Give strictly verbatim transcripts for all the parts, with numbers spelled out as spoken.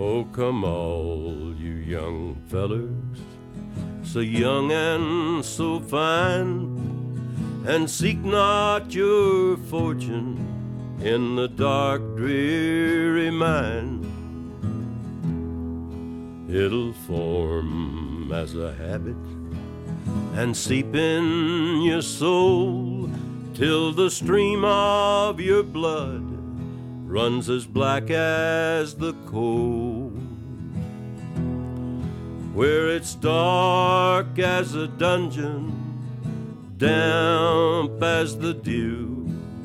Oh, come all you young fellers, so young and so fine, and seek not your fortune in the dark, dreary mine. It'll form as a habit and seep in your soul till the stream of your blood runs as black as the coal. Where it's dark as a dungeon, damp as the dew,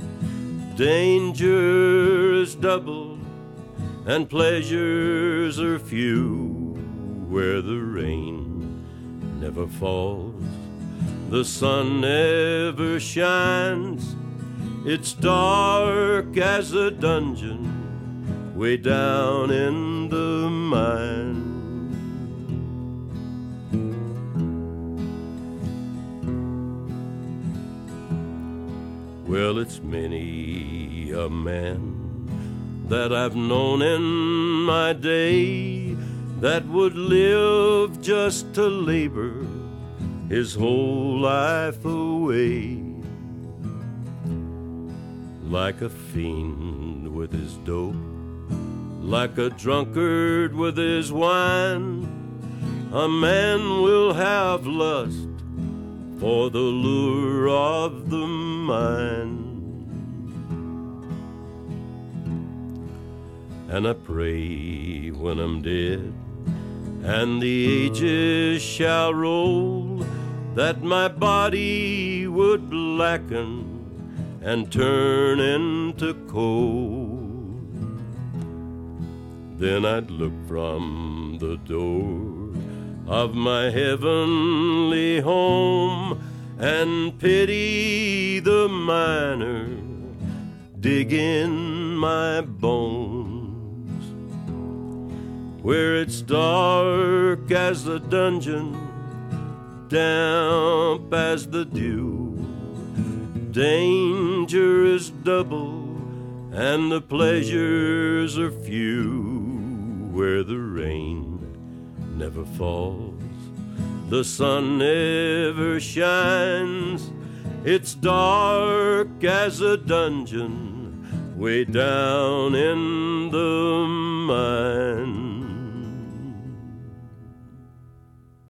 danger is double and pleasures are few. Where the rain never falls, the sun never shines, it's dark as a dungeon way down in the mine. Well, it's many a man that I've known in my day that would live just to labor his whole life away, like a fiend with his dope, like a drunkard with his wine. A man will have lust for the lure of the mind. And I pray when I'm dead and the ages shall roll, that my body would blacken and turn into coal. Then I'd look from the door of my heavenly home and pity the miner digging my bones. Where it's dark as a dungeon, damp as the dew, danger is double and the pleasures are few. Where the rain never falls, the sun never shines, it's dark as a dungeon way down in the mine.